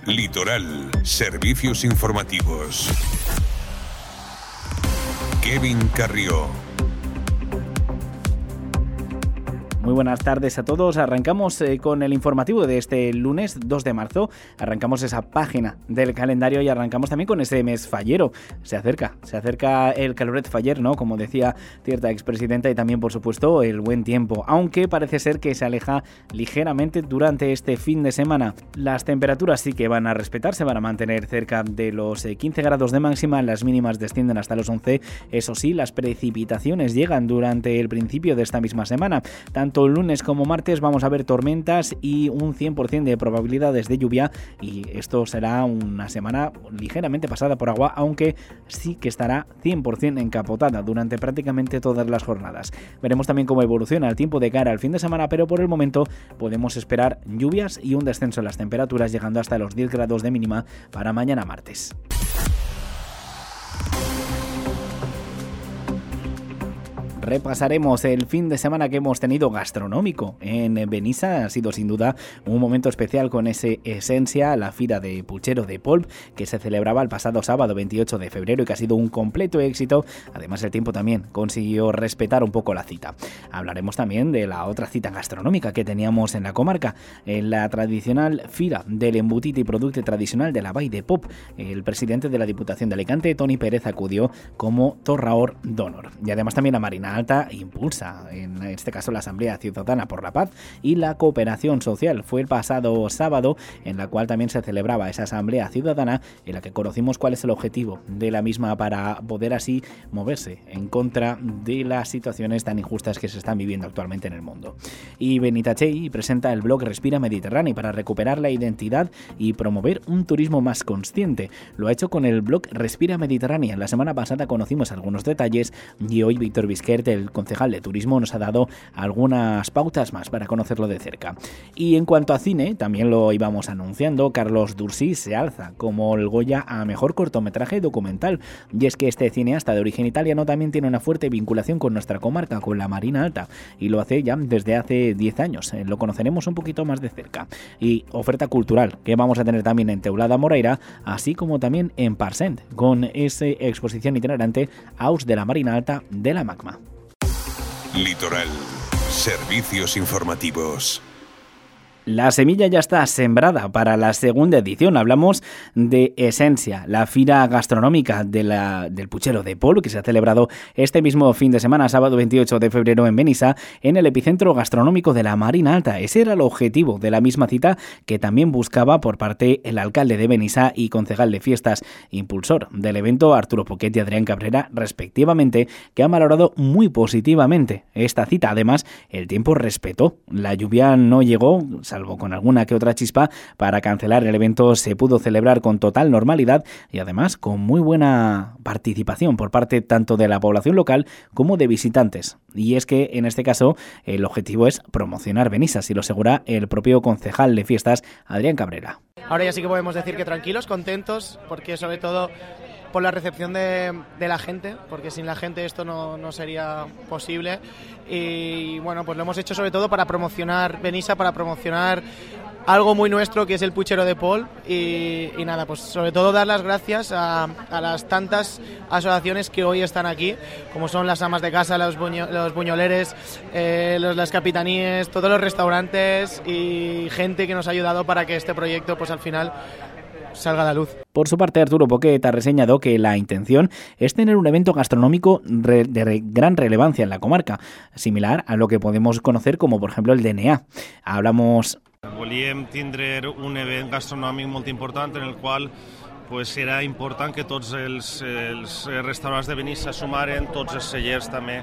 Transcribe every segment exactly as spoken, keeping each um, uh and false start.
Litoral, servicios informativos. Kevin Carrió. Muy buenas tardes a todos. Arrancamos eh, con el informativo de este lunes dos de marzo. Arrancamos esa página del calendario y arrancamos también con ese mes fallero. Se acerca, se acerca el Caloret Faller, ¿no? Como decía cierta expresidenta, y también, por supuesto, el buen tiempo. Aunque parece ser que se aleja ligeramente durante este fin de semana. Las temperaturas sí que van a respetar, se van a mantener cerca de los quince grados de máxima. Las mínimas descienden hasta los once. Eso sí, las precipitaciones llegan durante el principio de esta misma semana. Tanto el lunes como martes vamos a ver tormentas y un cien por ciento de probabilidades de lluvia, y esto será una semana ligeramente pasada por agua, aunque sí que estará cien por ciento encapotada durante prácticamente todas las jornadas. Veremos también cómo evoluciona el tiempo de cara al fin de semana, pero por el momento podemos esperar lluvias y un descenso en las temperaturas, llegando hasta los diez grados de mínima para mañana martes. Repasaremos el fin de semana que hemos tenido gastronómico en Benissa. Ha sido sin duda un momento especial con ese Esencia, la fira de puchero de Polp, que se celebraba el pasado sábado veintiocho de febrero y que ha sido un completo éxito. Además, el tiempo también consiguió respetar un poco la cita. Hablaremos también de la otra cita gastronómica que teníamos en la comarca, en la tradicional fira del embutit y producto tradicional de la Vall de Pop. El presidente de la Diputación de Alicante, Toni Pérez, acudió como torraor d'honor. Y además también la Marina Alta impulsa, en este caso, la Asamblea Ciudadana por la Paz y la Cooperación Social. Fue el pasado sábado, en la cual también se celebraba esa Asamblea Ciudadana, en la que conocimos cuál es el objetivo de la misma para poder así moverse en contra de las situaciones tan injustas que se están viviendo actualmente en el mundo. Y Benitachell presenta el blog Respira Mediterráneo para recuperar la identidad y promover un turismo más consciente. Lo ha hecho con el blog Respira Mediterráneo. La semana pasada conocimos algunos detalles y hoy Víctor Vizquert, el concejal de turismo, nos ha dado algunas pautas más para conocerlo de cerca. Y en cuanto a cine, también lo íbamos anunciando, Carlos Dursi se alza como el Goya a mejor cortometraje documental. Y es que este cineasta de origen italiano también tiene una fuerte vinculación con nuestra comarca, con la Marina Alta, y lo hace ya desde hace diez años. Lo conoceremos un poquito más de cerca. Y oferta cultural que vamos a tener también en Teulada Moreira, así como también en Parsent, con esa exposición itinerante Aus de la Marina Alta de la Magma. Litoral, servicios informativos. La semilla ya está sembrada para la segunda edición. Hablamos de Esencia, la fira gastronómica de la, del puchero de Polp, que se ha celebrado este mismo fin de semana, sábado veintiocho de febrero en Benissa, en el epicentro gastronómico de la Marina Alta. Ese era el objetivo de la misma cita, que también buscaba por parte el alcalde de Benissa y concejal de fiestas, impulsor del evento, Arturo Poquet y Adrián Cabrera, respectivamente, que han valorado muy positivamente esta cita. Además, el tiempo respetó. La lluvia no llegó, salvo con alguna que otra chispa, para cancelar el evento. Se pudo celebrar con total normalidad y además con muy buena participación por parte tanto de la población local como de visitantes. Y es que en este caso el objetivo es promocionar Benissa, y lo asegura el propio concejal de fiestas, Adrián Cabrera. Ahora ya sí que podemos decir que tranquilos, contentos, porque sobre todo por la recepción de, de la gente, porque sin la gente esto no, no sería posible. Y bueno, pues lo hemos hecho sobre todo para promocionar Benissa, para promocionar algo muy nuestro, que es el puchero de Polp. Y, y nada, pues sobre todo dar las gracias a, a las tantas asociaciones que hoy están aquí, como son las amas de casa, los, buño, los buñoleres, eh, los, las capitaníes, todos los restaurantes y gente que nos ha ayudado para que este proyecto, pues al final, salga a la luz. Por su parte, Arturo Poquet ha reseñado que la intención es tener un evento gastronómico re- de re- gran relevancia en la comarca, similar a lo que podemos conocer como, por ejemplo, el D N A. Hablamos... Volíem tindre un event gastronòmic molt important en el qual pues, era important que tots els, els restaurants de Benissa sumaren, tots els cellers també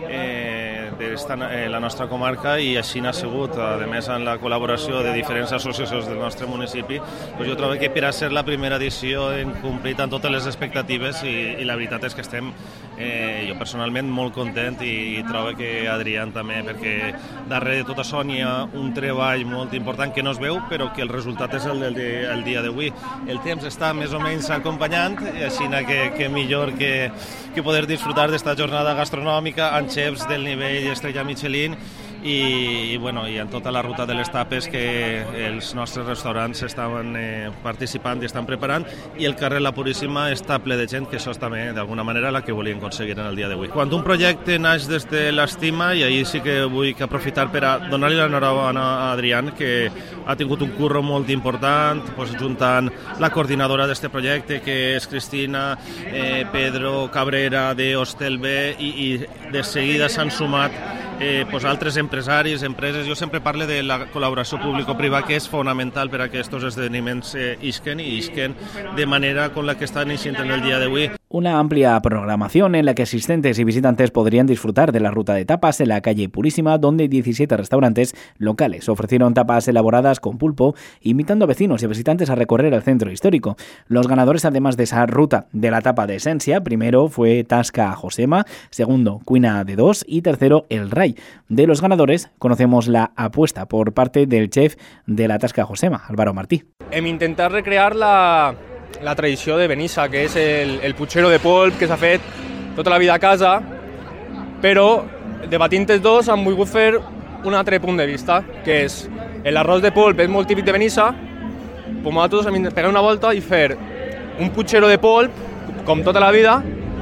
eh, de eh, la nostra comarca, i així n'ha sigut. A més, en la col·laboració de diferents associacions del nostre municipi, pues jo trobo que per a ser la primera edició hem complit amb totes les expectatives i, i la veritat és que estem, eh, jo personalment, molt content i, i trobo que Adrián també, perquè darrere de tot això n'hi ha un treball molt important que no es veu, però que el resultat és el del el dia d'avui. El temps està més o menys acompanyant, i així que, que millor que, que poder disfrutar d'esta jornada gastronòmica amb xefs del nivell Estrella Michelin i, i, bueno, i en tota la ruta de les tapes que els nostres restaurants estaven eh, participant i estan preparant, i el carrer La Puríssima està ple de gent, que això és també d'alguna manera la que volien aconseguir en el dia d'avui. Quan un projecte naix des de l'estima, i ahir sí que vull que aprofitar per a donar-li l'enhorabona a Adrián, que ha tingut un curro molt important, pues, juntant la coordinadora d'aquest projecte, que és Cristina, eh, Pedro Cabrera de Hostelbé, i, i de seguida s'han sumat eh, pues, altres empresaris, empreses. Jo sempre parlo de la col·laboració público-privada, que és fonamental per a que aquests esdeveniments eh, isquen i isquen de manera con la que estan eixint en el dia d'avui. Una amplia programación en la que asistentes y visitantes podrían disfrutar de la ruta de tapas en la calle Purísima, donde diecisiete restaurantes locales ofrecieron tapas elaboradas con pulpo, invitando a vecinos y visitantes a recorrer el centro histórico. Los ganadores, además de esa ruta de la tapa de esencia, primero fue Tasca Josema, segundo Cuina de Dos y tercero El Ray. De los ganadores conocemos la apuesta por parte del chef de la Tasca Josema, Álvaro Martí. Hem intentat recrear la... la tradició de Benissa, que és el, el putxero de polp que s'ha fet tota la vida a casa, però debatint els dos han volgut fer un altre punt de vista, que és l'arròs de polp és molt típic de Benissa, però nosaltres hem de pegar una volta i fer un putxero de polp, com tota la vida,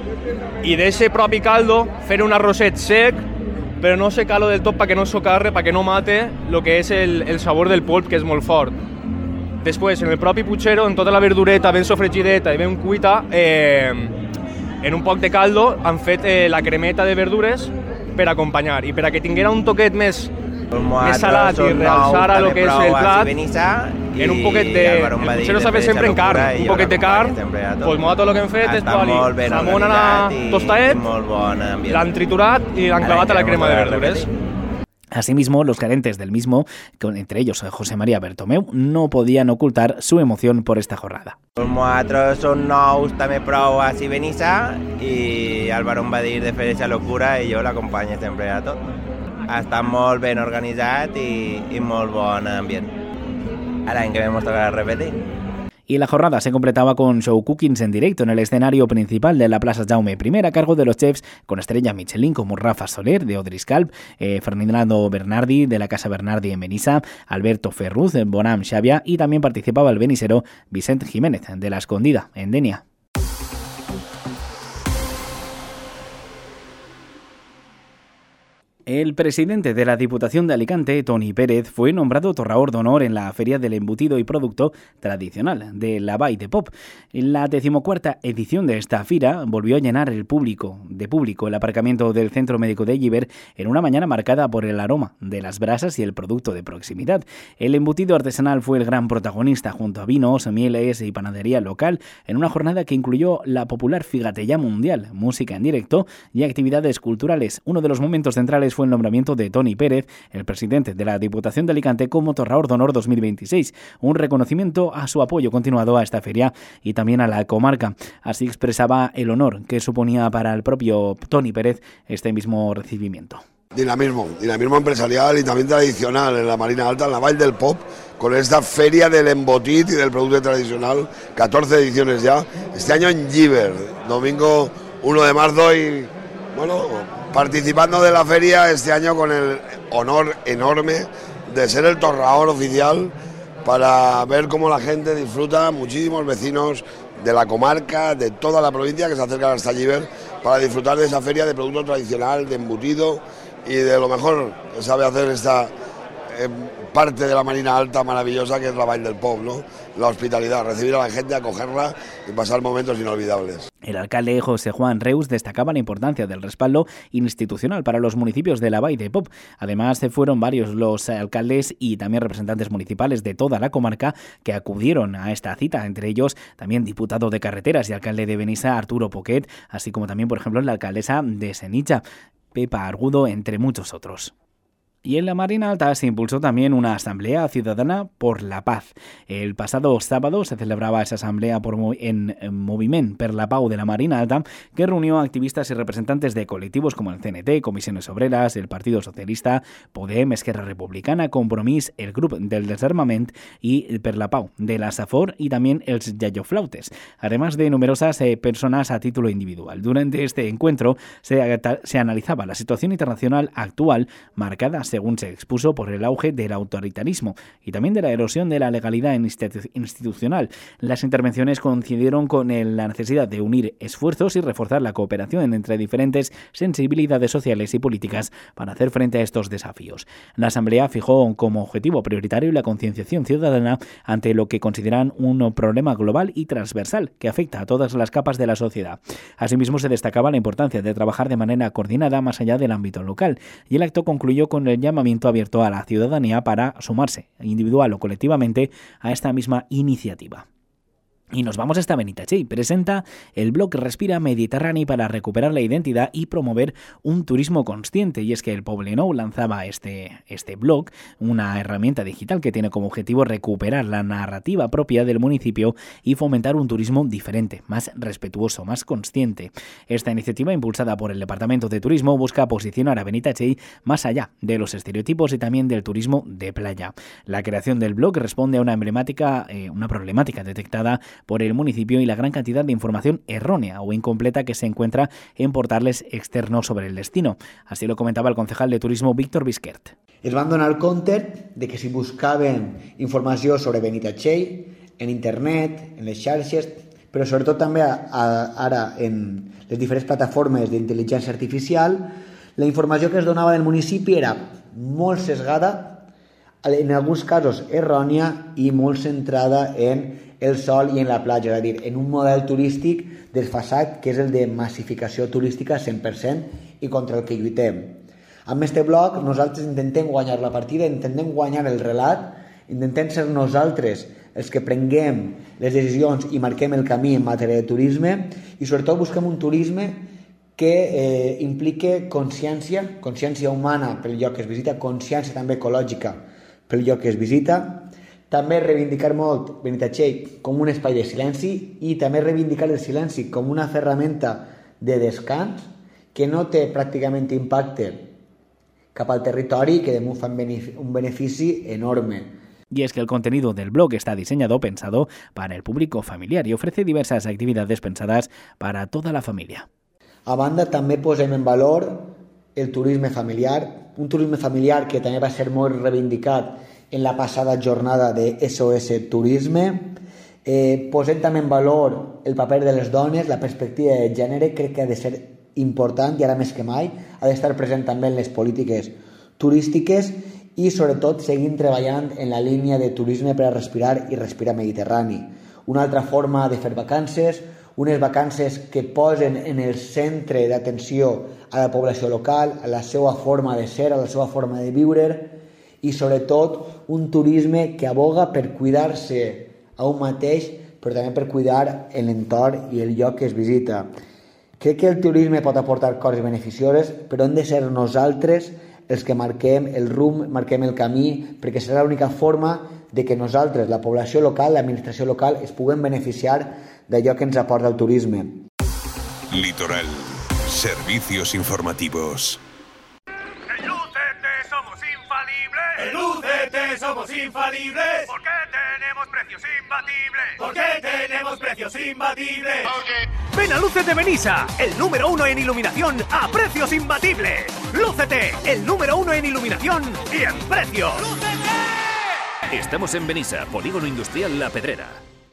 i d'eixe propi caldo fer un arrosset sec, però no secar-lo del tot perquè no socarre, perquè no mate el que és el, el sabor del polp, que és molt fort. Després, en el propi putxero, en tota la verdureta ben sofregideta i ben cuita, eh, en un poc de caldo han fet eh, la cremeta de verdures per acompanyar. I per a que tinguera un toquet més, més salat i realçar el que és el plat, en un poquet de... El putxero s'ha fet sempre en carn, un poquet de carn, doncs nosaltres el que hem fet és tocar-li salmón a la tostaet, l'han triturat i l'han clavat a la crema de verdures. Asimismo, los gerentes del mismo, entre ellos José María Bertomeu, no podían ocultar su emoción por esta jornada. Nosaltres som nous també prou a Benissa i Álvaro em va dir de fer aquesta locura i jo l'acompanyo sempre a tot. Ha estat molt ben organitzat i, i molt bon ambient. L'any que ve ens tocarà repetir. Y la jornada se completaba con show cookings en directo en el escenario principal de la Plaza Jaume I, a cargo de los chefs con estrella Michelin como Rafa Soler de Odriscalp, eh, Fernando Bernardi de la Casa Bernardi en Benissa, Alberto Ferruz de Bonam Xavia, y también participaba el benisero Vicente Jiménez de La Escondida en Denia. El presidente de la Diputación de Alicante, Toni Pérez, fue nombrado torraor d'honor en la Feria del Embutido y Producto Tradicional de la Vall de Pop. En la decimocuarta edición de esta fira volvió a llenar el público, de público el aparcamiento del Centro Médico de Llíber en una mañana marcada por el aroma de las brasas y el producto de proximidad. El embutido artesanal fue el gran protagonista junto a vinos, mieles y panadería local en una jornada que incluyó la popular Figatella Mundial, música en directo y actividades culturales. Uno de los momentos centrales fue el nombramiento de Toni Pérez, el presidente de la Diputación de Alicante, como Torraor d'Honor dos mil veintiséis, un reconocimiento a su apoyo continuado a esta feria y también a la comarca. Así expresaba el honor que suponía para el propio Toni Pérez este mismo recibimiento. Dinamismo, dinamismo empresarial y también tradicional en la Marina Alta, en la Vall del Pop, con esta feria del embotit y del producto tradicional, catorce ediciones ya, este año en Llíber, domingo uno de marzo y, bueno, participando de la feria este año con el honor enorme de ser el torraor oficial para ver cómo la gente disfruta, muchísimos vecinos de la comarca, de toda la provincia que se acercan hasta Llíber para disfrutar de esa feria de producto tradicional, de embutido y de lo mejor que sabe hacer esta eh, parte de la Marina Alta maravillosa que es la Vall del Pop, ¿no? La hospitalidad, recibir a la gente, acogerla y pasar momentos inolvidables. El alcalde José Juan Reus destacaba la importancia del respaldo institucional para los municipios de la Vall de Pop. Además, se fueron varios los alcaldes y también representantes municipales de toda la comarca que acudieron a esta cita, entre ellos también diputado de Carreteras y alcalde de Benissa, Arturo Poquet, así como también, por ejemplo, la alcaldesa de Senicha, Pepa Argudo, entre muchos otros. Y en la Marina Alta se impulsó también una asamblea ciudadana por la paz. El pasado sábado se celebraba esa asamblea por en, en Moviment per la Pau de la Marina Alta, que reunió a activistas y representantes de colectivos como el C N T, Comisiones Obreras, el Partido Socialista, Podem, Esquerra Republicana, Compromís, el Grup del Desarmament y per la Pau de la Safor y también el Yayoflautes, además de numerosas eh, personas a título individual. Durante este encuentro se, se analizaba la situación internacional actual marcada según se expuso, por el auge del autoritarismo y también de la erosión de la legalidad institucional. Las intervenciones coincidieron con la necesidad de unir esfuerzos y reforzar la cooperación entre diferentes sensibilidades sociales y políticas para hacer frente a estos desafíos. La Asamblea fijó como objetivo prioritario la concienciación ciudadana ante lo que consideran un problema global y transversal que afecta a todas las capas de la sociedad. Asimismo, se destacaba la importancia de trabajar de manera coordinada más allá del ámbito local, y el acto concluyó con el llamamiento abierto a la ciudadanía para sumarse, individual o colectivamente, a esta misma iniciativa. Y nos vamos hasta Benitatxell. Presenta el blog Respira Mediterrani para recuperar la identidad y promover un turismo consciente. Y es que el Poblenou lanzaba este, este blog, una herramienta digital que tiene como objetivo recuperar la narrativa propia del municipio y fomentar un turismo diferente, más respetuoso, más consciente. Esta iniciativa, impulsada por el Departamento de Turismo, busca posicionar a Benitatxell más allá de los estereotipos y también del turismo de playa. La creación del blog responde a una emblemática, eh, una problemática detectada por el municipio y la gran cantidad de información errónea o incompleta que se encuentra en portales externos sobre el destino. Así lo comentaba el concejal de Turismo Víctor Bisquert. Es van donar compte de que si buscaven informació sobre Benitatxell en internet, en les xarxes, però sobretot també a, a, ara en les diferents plataformes d'intel·ligència artificial, la informació que es donava del municipi era molt sesgada, en alguns casos errònia i molt centrada en el sol i en la platja, és a dir, en un model turístic desfasat que és el de massificació turística cent per cent i contra el que lluitem. Amb este blog nosaltres intentem guanyar la partida, intentem guanyar el relat, intentem ser nosaltres els que prenguem les decisions i marquem el camí en matèria de turisme i sobretot busquem un turisme que eh, implique consciència, consciència humana pel lloc que es visita, consciència també ecològica pel lloc que es visita. També reivindicar molt Benitatxell com un espai de silenci i també reivindicar el silenci com una ferramenta de descans que no té pràcticament impacte cap al territori i que damunt fa un benefici enorme. Y es que el contenido del blog está diseñado, pensado para el público familiar y ofrece diversas actividades pensadas para toda la familia. A banda, també posem en valor el turisme familiar, un turisme familiar que també va ser molt reivindicat en la passada jornada de S O S Turisme. Eh, posem també en valor el paper de les dones, la perspectiva de gènere, crec que ha de ser important i ara més que mai ha d'estar present també en les polítiques turístiques i sobretot seguim treballant en la línia de turisme per a respirar i respirar mediterrani. Una altra forma de fer vacances, unes vacances que posen en el centre d'atenció a la població local, a la seva forma de ser, a la seva forma de viure, i sobretot un turisme que aboga per cuidar-se a un mateix, però també per cuidar l'entorn i el lloc que es visita. Crec que el turisme pot aportar coses beneficioses, però hem de ser nosaltres els que marquem el rumb, marquem el camí, perquè serà l'única forma de que nosaltres, la població local, l'administració local, es puguem beneficiar d'allò que ens aporta el turisme. Litoral. Servicios informativos. En U C T somos infalibles. ¿Por qué tenemos precios imbatibles? ¿Por qué tenemos precios imbatibles? Okay. Ven a Lúcete Benissa, el número uno en iluminación a precios imbatibles. Lúcete, el número uno en iluminación y en precios. ¡Lúcete! Estamos en Benissa, Polígono Industrial La Pedrera.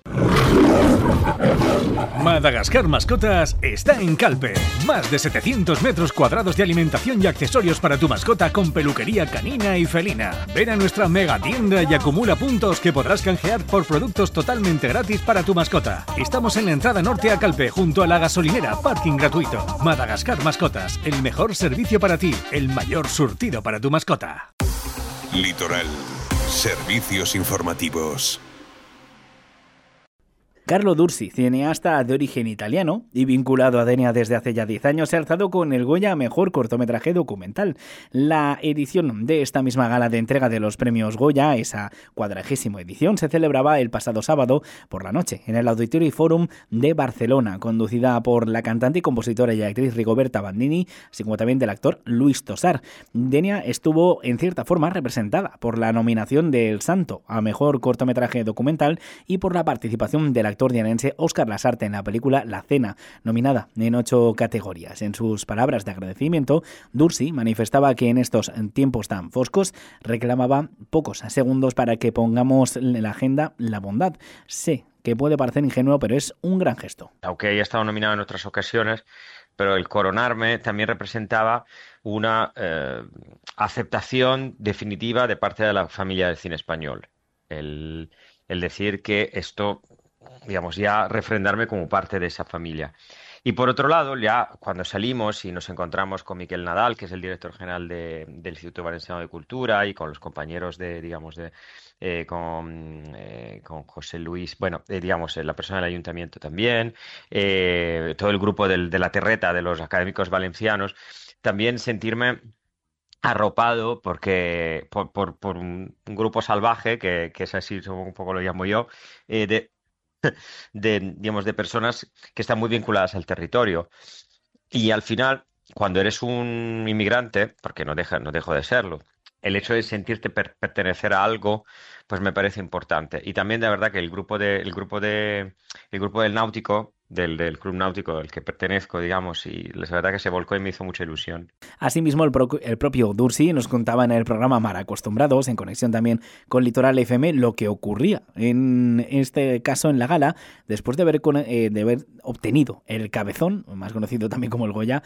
Madagascar Mascotas está en Calpe. Más de setecientos metros cuadrados de alimentación y accesorios para tu mascota con peluquería canina y felina. Ven a nuestra mega tienda y acumula puntos que podrás canjear por productos totalmente gratis para tu mascota. Estamos en la entrada norte a Calpe, junto a la gasolinera, parking gratuito. Madagascar Mascotas, el mejor servicio para ti, el mayor surtido para tu mascota. Litoral. Servicios informativos. Carlo Dursi, cineasta de origen italiano y vinculado a Denia desde hace ya diez años, se ha alzado con el Goya a Mejor Cortometraje Documental. La edición de esta misma gala de entrega de los premios Goya, esa cuadragésima edición, se celebraba el pasado sábado por la noche en el Auditori Forum de Barcelona, conducida por la cantante, compositora y actriz Rigoberta Bandini, así como también del actor Luis Tosar. Denia estuvo en cierta forma representada por la nominación de El Santo a Mejor Cortometraje Documental y por la participación del actor actor dianense Óscar Lasarte en la película La Cena, nominada en ocho categorías. En sus palabras de agradecimiento, Dursi manifestaba que en estos tiempos tan foscos reclamaba pocos segundos para que pongamos en la agenda la bondad. Sé que puede parecer ingenuo, pero es un gran gesto. Aunque haya estado nominado en otras ocasiones, pero el coronarme también representaba una eh, aceptación definitiva de parte de la familia del cine español. El, el decir que esto, digamos, ya refrendarme como parte de esa familia. Y por otro lado, ya cuando salimos y nos encontramos con Miquel Nadal, que es el director general de, del Instituto Valenciano de Cultura, y con los compañeros de, digamos, de eh, con, eh, con José Luis, bueno, eh, digamos, eh, la persona del ayuntamiento también, eh, todo el grupo del, de la Terreta, de los académicos valencianos, también sentirme arropado porque por, por, por un, un grupo salvaje, que, que es así, un poco lo llamo yo, eh, de de, digamos, de personas que están muy vinculadas al territorio. Y al final, cuando eres un inmigrante, porque no deja, no dejo de serlo, el hecho de sentirte per- pertenecer a algo, pues me parece importante. Y también de verdad que el grupo de, el grupo de, el grupo del náutico, del, del club náutico al que pertenezco, digamos, y la verdad que se volcó y me hizo mucha ilusión. Asimismo, el, pro, el propio Dursi nos contaba en el programa Mar Acostumbrados, en conexión también con Litoral F M, lo que ocurría en este caso en la gala, después de haber, eh, de haber obtenido el Cabezón, más conocido también como el Goya,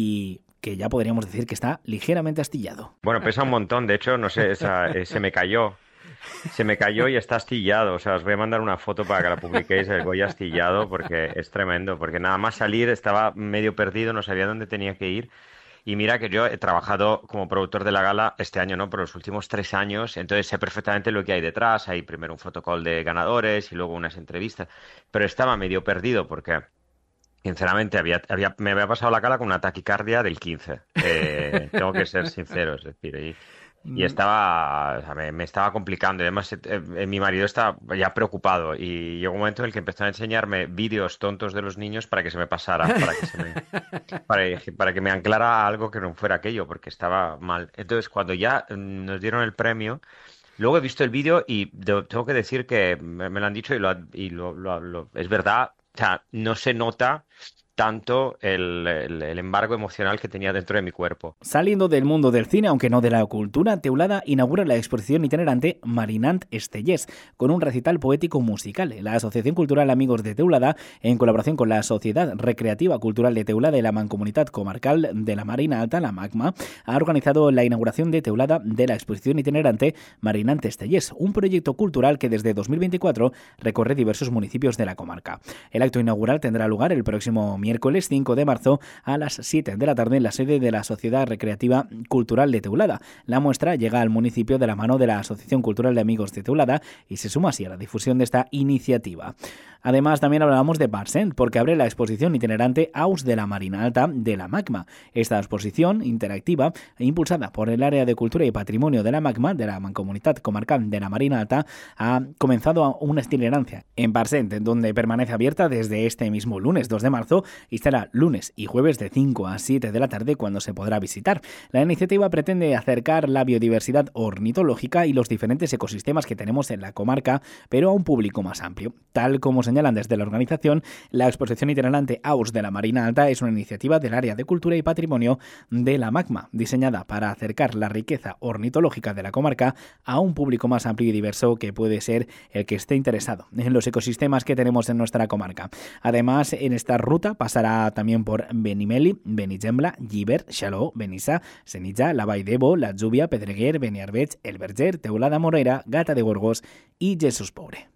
y que ya podríamos decir que está ligeramente astillado. Bueno, pesa un montón, de hecho, no sé, esa, eh, se me cayó. Se me cayó y está astillado, o sea, os voy a mandar una foto para que la publiquéis, el Goya astillado, porque es tremendo, porque nada más salir estaba medio perdido, no sabía dónde tenía que ir. Y mira que yo he trabajado como productor de la gala este año, ¿no? Por los últimos tres años, entonces sé perfectamente lo que hay detrás. Hay primero un fotocall de ganadores y luego unas entrevistas, pero estaba medio perdido porque, sinceramente, había, había, me había pasado la gala con una taquicardia del quince. Eh, tengo que ser sincero, es decir, y... Y estaba, o sea, me, me estaba complicando. Y además, eh, eh, mi marido estaba ya preocupado. Y llegó un momento en el que empezó a enseñarme vídeos tontos de los niños para que se me pasara, para que, se me, para, para que me anclara a algo que no fuera aquello, porque estaba mal. Entonces, cuando ya nos dieron el premio, luego he visto el vídeo y de, tengo que decir que me, me lo han dicho y, lo, y lo, lo, lo, es verdad. O sea, no se nota tanto el, el, el embargo emocional que tenía dentro de mi cuerpo. Saliendo del mundo del cine, aunque no de la cultura, Teulada inaugura la exposición itinerante Marinant Estellés, con un recital poético musical. La Asociación Cultural Amigos de Teulada, en colaboración con la Sociedad Recreativa Cultural de Teulada y la Mancomunitat Comarcal de la Marina Alta, la MACMA, ha organizado la inauguración de Teulada de la exposición itinerante Marinant Estellés, un proyecto cultural que desde dos mil veinticuatro recorre diversos municipios de la comarca. El acto inaugural tendrá lugar el próximo miércoles cinco de marzo a las siete de la tarde en la sede de la Sociedad Recreativa Cultural de Teulada. La muestra llega al municipio de la mano de la Asociación Cultural de Amigos de Teulada y se suma así a la difusión de esta iniciativa. Además, también hablábamos de Barsent, porque abre la exposición itinerante Aus de la Marina Alta de la MACMA. Esta exposición interactiva, impulsada por el Área de Cultura y Patrimonio de la MACMA, de la Mancomunitat Comarcal de la Marina Alta, ha comenzado una itinerancia en Barsent, donde permanece abierta desde este mismo lunes dos de marzo y será lunes y jueves de cinco a siete de la tarde cuando se podrá visitar. La iniciativa pretende acercar la biodiversidad ornitológica y los diferentes ecosistemas que tenemos en la comarca, pero a un público más amplio. Tal como señalan desde la organización, la exposición itinerante Aus de la Marina Alta es una iniciativa del Área de Cultura y Patrimonio de la MACMA, diseñada para acercar la riqueza ornitológica de la comarca a un público más amplio y diverso que puede ser el que esté interesado en los ecosistemas que tenemos en nuestra comarca. Además, en esta ruta pasará también por Benimeli, Benigembla, Llíber, Xaló, Benissa, Senija, la Vall d'Ebo, la Lluvia, Pedreguer, Beniarbeig, El Verger, Teulada Morera, Gata de Gorgos y Jesús Pobre.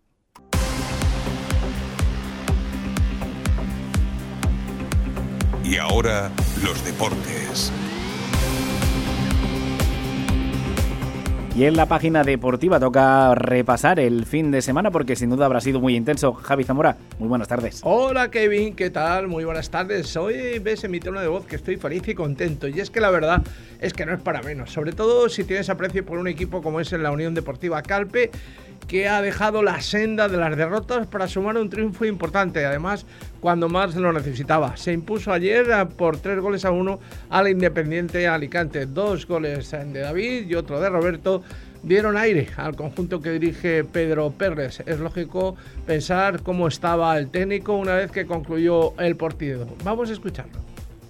Y ahora, los deportes. Y en la página deportiva toca repasar el fin de semana porque sin duda habrá sido muy intenso. Javi Zamora, muy buenas tardes. Hola Kevin, ¿qué tal? Muy buenas tardes. Hoy ves en mi tono de voz que estoy feliz y contento. Y es que la verdad es que no es para menos. Sobre todo si tienes aprecio por un equipo como es la Unión Deportiva Calpe, que ha dejado la senda de las derrotas para sumar un triunfo importante. Además, cuando más lo necesitaba. Se impuso ayer por tres goles a uno al Independiente Alicante. Dos goles de David y otro de Roberto. dieron aire al conjunto que dirige Pedro Pérez. Es lógico pensar cómo estaba el técnico una vez que concluyó el partido. Vamos a escucharlo.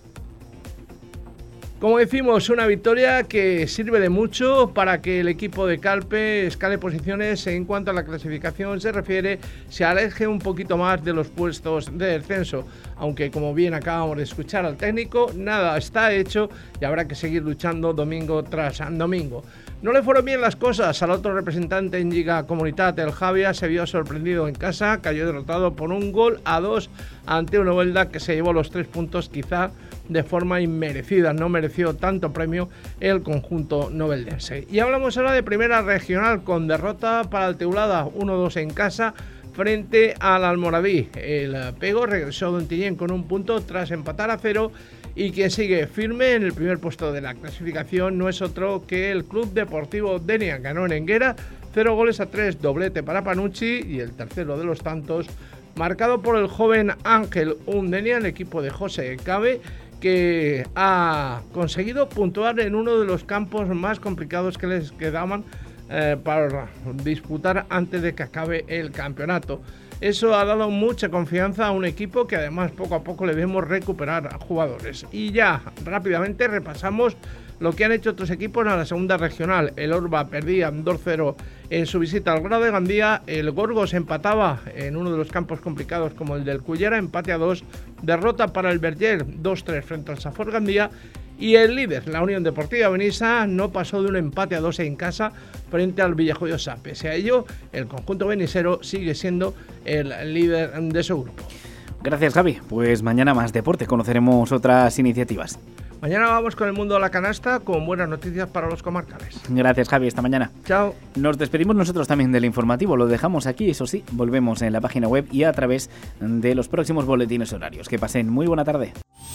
Como decimos, una victoria que sirve de mucho para que el equipo de Calpe escale posiciones en cuanto a la clasificación se refiere, se aleje un poquito más de los puestos de descenso, aunque como bien acabamos de escuchar al técnico, nada está hecho y habrá que seguir luchando domingo tras domingo. No le fueron bien las cosas al otro representante en Lliga Comunitat, el Javia se vio sorprendido en casa, cayó derrotado por un gol a dos ante un Novelda que se llevó los tres puntos quizá de forma inmerecida, no mereció tanto premio el conjunto noveldense. Y hablamos ahora de primera regional con derrota para el Teulada, uno dos en casa frente al Almoradí. El Pego regresó a Dontillén con un punto tras empatar a cero y quien sigue firme en el primer puesto de la clasificación no es otro que el Club Deportivo Denia. Ganó en Enguera cero goles a tres, doblete para Panucci y el tercero de los tantos marcado por el joven Ángel Undenia, el equipo de José Cabe, que ha conseguido puntuar en uno de los campos más complicados que les quedaban eh, para disputar antes de que acabe el campeonato. Eso ha dado mucha confianza a un equipo que además poco a poco le vemos recuperar jugadores. Y ya rápidamente repasamos lo que han hecho otros equipos en la segunda regional. El Orba perdía dos cero en su visita al Grado de Gandía. El Gorgos empataba en uno de los campos complicados como el del Cullera, empate a dos. Derrota para el Verger, dos tres frente al Safor Gandía. Y el líder, la Unión Deportiva Benissa, no pasó de un empate a dos en casa frente al Villajoyosa. Pese a ello, el conjunto benisero sigue siendo el líder de su grupo. Gracias, Javi. Pues mañana más deporte, conoceremos otras iniciativas. Mañana vamos con el mundo de la canasta con buenas noticias para los comarcales. Gracias, Javi. Hasta mañana. Chao. Nos despedimos nosotros también del informativo. Lo dejamos aquí, eso sí. Volvemos en la página web y a través de los próximos boletines horarios. Que pasen muy buena tarde.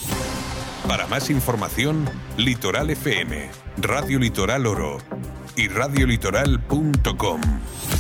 Para más información, Litoral F M, Radio Litoral Oro y radio litoral punto com.